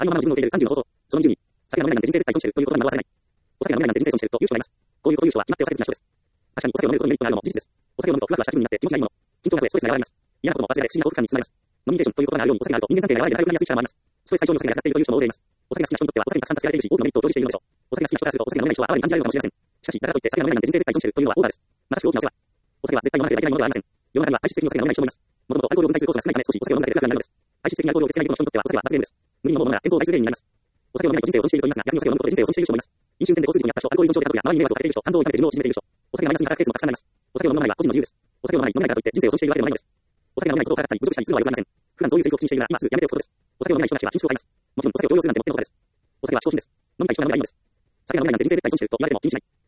ありのままの自分を受け入れる30の方法。その20に、酒が飲めないなんて人生絶対損してるということが生まれない。お酒が飲めないなんて人生損してるという人がいます。こういうこと言う人は決まってお酒好きな人です。確かにお酒を飲めることにメリットがあるのも事実です。お酒を飲むとふわふわした気分になって気持ちがいいもの。緊張などでストレスが和らぎます。嫌なことも忘れられ不思議な幸福感に包まれます。飲みニケーションということがあるようにお酒があると人間関係が和らいで仲良くなりやすい力もあります。ストレス解消にお酒が役立っているという人も大勢います。お酒が好きな人にとってはお酒にたくさん助けられるし多くのメリットを享受しているのでしょう。お酒が好きな人からするとお酒が飲めない人は哀れに感じられるかもしれません。しかし、だからといって酒が飲めないなんて人生絶対損してるというのはオーバーです。まさしく大きなお世話。お酒は絶対飲まなければいけないものではありません。世の中には体質的にお酒が飲めない人もいます。もともとアルコールを分解する酵素が少ないため少しお酒を飲むだけで楽になるのです。体質的にアルコールを受け付けない人の人にとってはお酒は罰ゲームです。無理に飲むものが健康を害する原因になります。お酒を飲めないと人生を損している人もいますが、逆にお酒を飲むことで人生を損している人もいます。飲酒運転で交通事故に遭った人、アルコール依存症で家族や周りに迷惑をかけている人、肝臓を痛めて自分を縮めている人、お酒がマイナスに働くケースもたくさんあります。お酒を飲まないは個人の自由です。お酒を飲まない、飲めないからといって人生を損しているわけでもないのです。お酒が飲めないことをからかったり、侮辱したりするのは良くありません。普段そういうセリフを口にしているなら、今すぐやめておくことです。お酒を飲めない人たちは品種を買います。もちろんお酒を強要するなんてもってのほかです。お酒は嗜好品です。飲みたい人が飲めばいいのです。酒が飲めないなんて人生絶対損していると言われても気にしない。